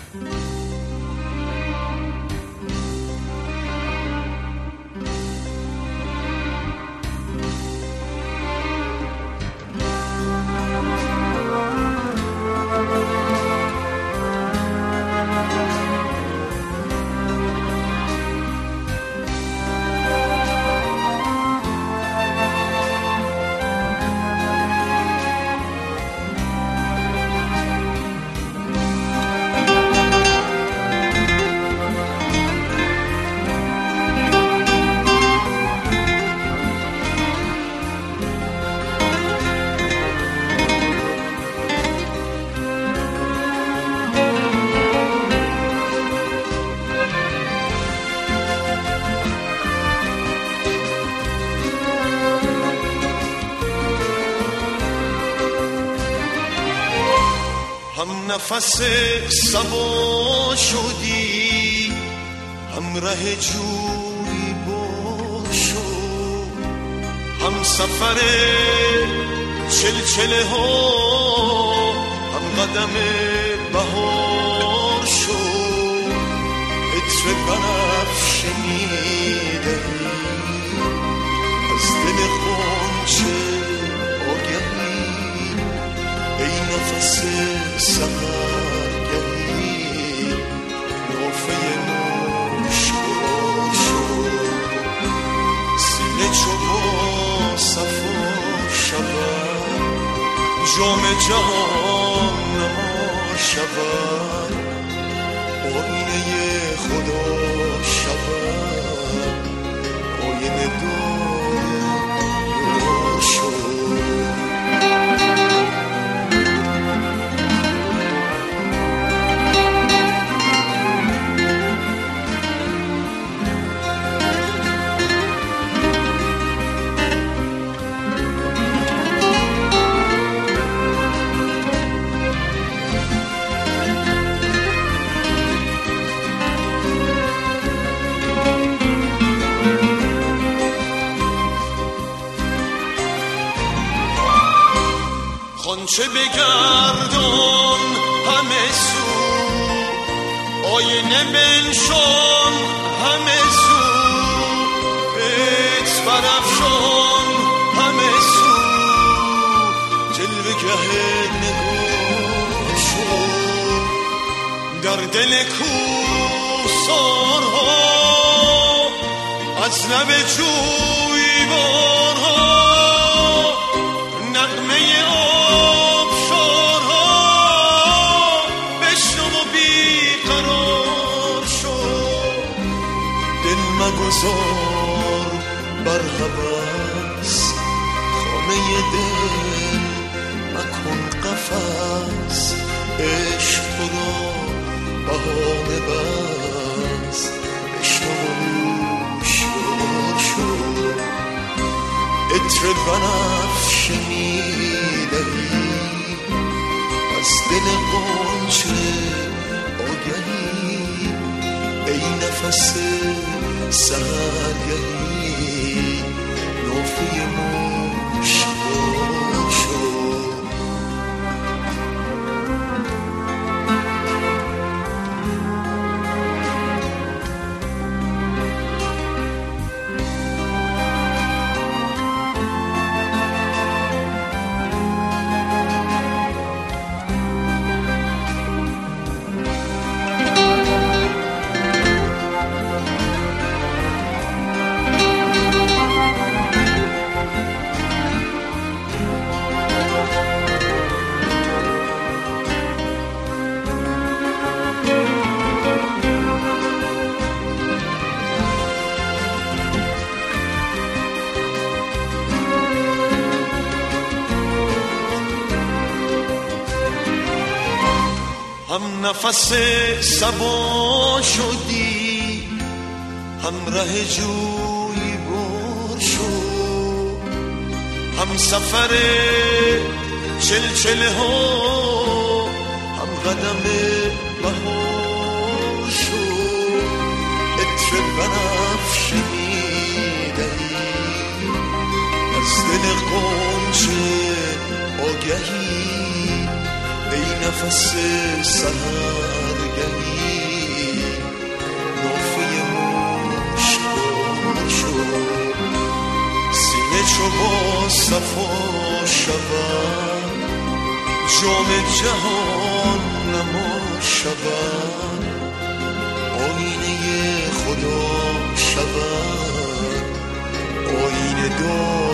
هم نفس صبا شدی، هم ره جوی باشو، هم سفر چلچله ها، هم قدم بهار شو. عطر بنفشه میدهی از دل غنچه آگهی، ای نفس سحرگهی نافه مشکل شو. سینه چو با صفا شود، جام جهان نما شود، آینه خدا شود، آینه دار شو. خانچه بگردان همه سو، آینه بنشان همه سو، عطر برافشان همه سو، جلوه گه نگاه شو. در دل کوهسارها از لب جویبارها نغمه مگذار بر هوس، خانه دل مکن قفس، عشق تو را بهانه بس، بشنو شور شو. عطر بنفشه میدهی از دل غنچه آگهی، ای نفس سحرگهی نافه مشکل شو. هم نفس صبا شدی، هم ره جوی بر شو، هم سفر چلچله ها، هم قدم بهار شو. عطر بنفشه میدهی از دل غنچه آگهی، ای نفس سحرگهی چو با صفا شود جام جهان نما شود آینه خدا شود آینه دار